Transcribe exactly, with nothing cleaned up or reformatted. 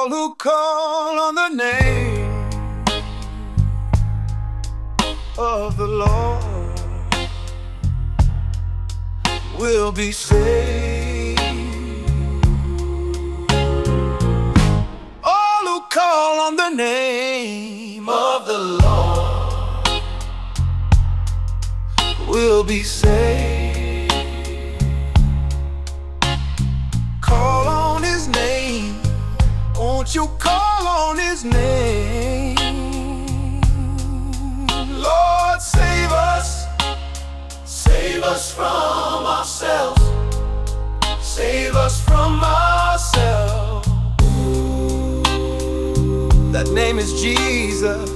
All who call on the name of the Lord will be saved. All who call on the name of the Lord will be saved. Call on His name. Won't you call on His name? Lord, save us. Save us from ourselves. Save us from ourselves. That name is Jesus.